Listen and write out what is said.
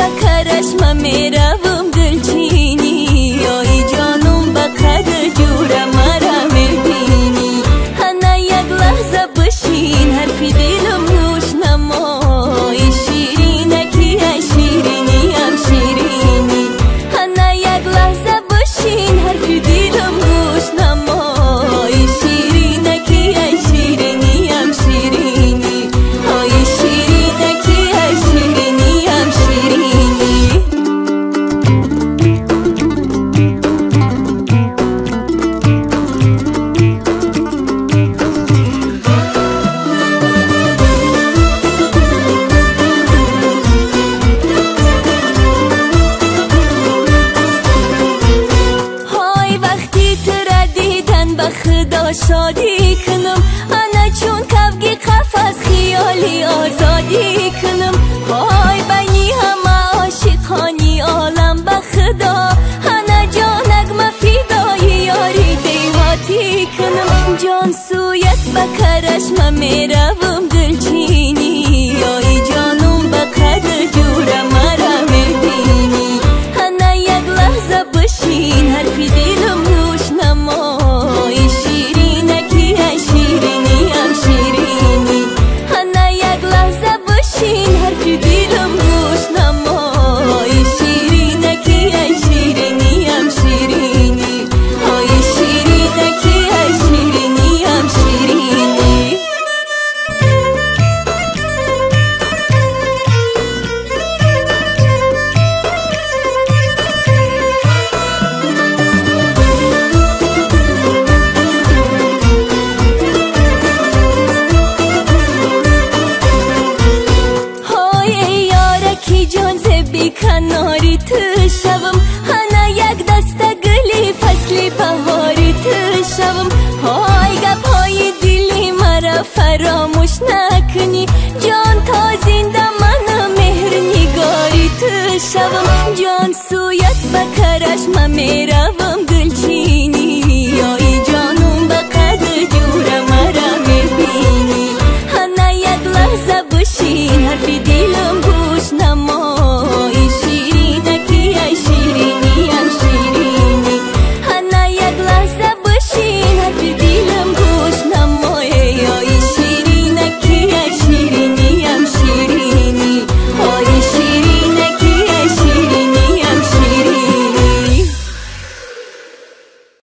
بکرش من میروم دلچینی، آی جانم بقدر جور مرا میبینی. هنه یک لحظه بشین حرفی دلم گوش نمای، شیرینکی شیرینی هم شیرینی. هنه یک لحظه بشین حرفی دلم گوش نمای، شیرینکی شیرینی هم شیرینی. آی شیرینکی شیرینی هم شیرینی. های وقتی تو را دیدن به خدا شادی کنم، انا چون کفگی قفس خیالی آزادی کنم. های بینی همه عاشقانی عالم به خدا، انا جانک مفیدای یاری دیواتی کنم. جان سویت بکرش من میروم دلچینی، آی جانم بقدر جور مرا میبینی. انا یک لحظه بشین حرفی دلم گوش نمای، شیرینکی شیرینی هم شیرینی. انا یک لحظه بشین حرفی دلم گوش نمای، شیرینکی شیرینی هم شیرینی. آی شیرینکی شیرینی هم شیرینی. کی جان زبی کناری تو شوم، هنه یک دست گلی فصلی بهاری تو شوم. های گپ های دلی مرا فراموش نکنی، جان تا زنده من مهر نگاری تو شوم. جان سویت بکرش من میرم